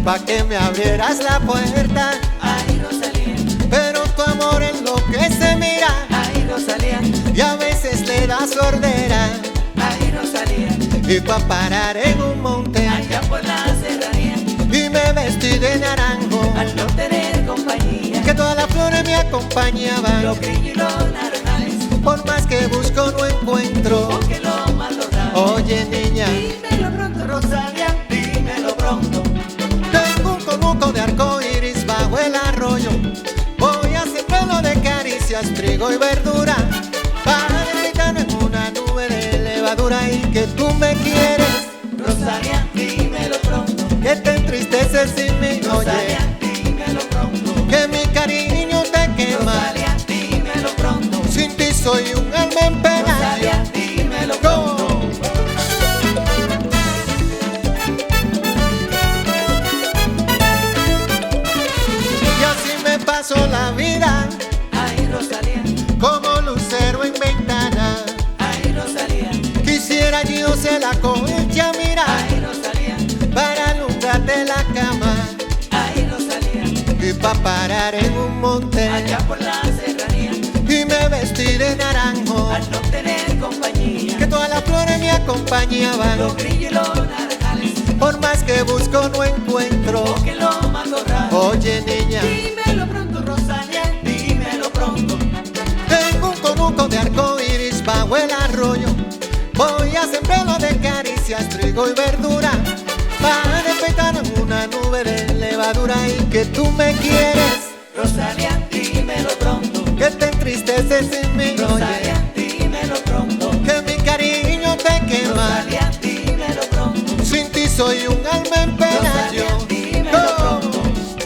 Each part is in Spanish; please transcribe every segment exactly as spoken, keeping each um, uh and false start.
pa' que me abrieras la puerta. Ay, Rosalía, Pero tu amor es lo que se mira ay, Rosalía, y a veces le da sordera. ay, Rosalía, Y pa' parar en un monte allá por la serranía, y me vestí de naranjo, al no tener compañía, que todas las flores me acompañaban. los grillos y los naranjales, Por más que busco no encuentro. porque lo más logrado. Oye niña, Dímelo pronto, Rosalía, dímelo pronto. tengo un conuco de arco iris bajo el arroyo. Voy a sembrarlo de caricias, trigo y verdura, para invitarme en una nube de levadura. Y que tú me quieres, Rosalía, dímelo pronto. que te entristeces sin mí. Rosalía, Oye, dímelo pronto. que mi cariño te quema. Rosalía, dímelo pronto. Sin ti soy un alma en pena. Rosalía, dímelo pronto. Go. Y así me paso la vida Ay, Rosalía, como lucero en ventana. ay, Rosalía, Quisiera yo ser la concha, mira, ay, Rosalía, para alumbrarte la cama ay, Rosalía, y pa' parar en un monte allá por la serranía, y me vestí de naranjo, al no tener compañía, que todas las flores me acompañaban. los grillos y los naranjales, Por más que busco no encuentro. porque lo más raro. Oye niña, Dímelo pronto, Rosalía, dímelo pronto. tengo un conuco de arco iris bajo el arroyo. Voy a sembrarlo de caricias, trigo y verdura, para despertar en una nube de levadura. Y que tú me quieres, Rosalía, dímelo pronto. que te entristeces sin mí. Rosalía, Oye, dímelo pronto. que mi cariño te quema. Rosalía, dímelo pronto. Sin ti soy un alma en pena. Rosalía, Yo, dímelo oh. pronto.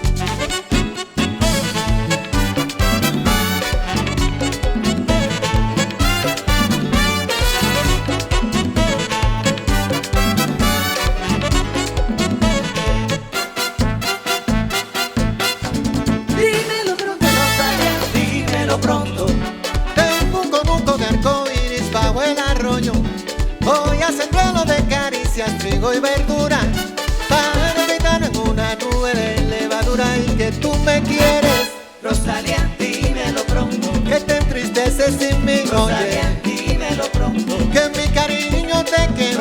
Dímelo pronto, Rosalía, dímelo pronto. Tengo un conuco de arco iris bajo el arroyo. Voy a sembrarlo de caricias, trigo y verdura, para invitarme en una nube de levadura. Y que tú me quieres, Rosalía, dímelo pronto. que te entristeces sin mí. Rosalía, Oye, dímelo pronto. que mi cariño te quema.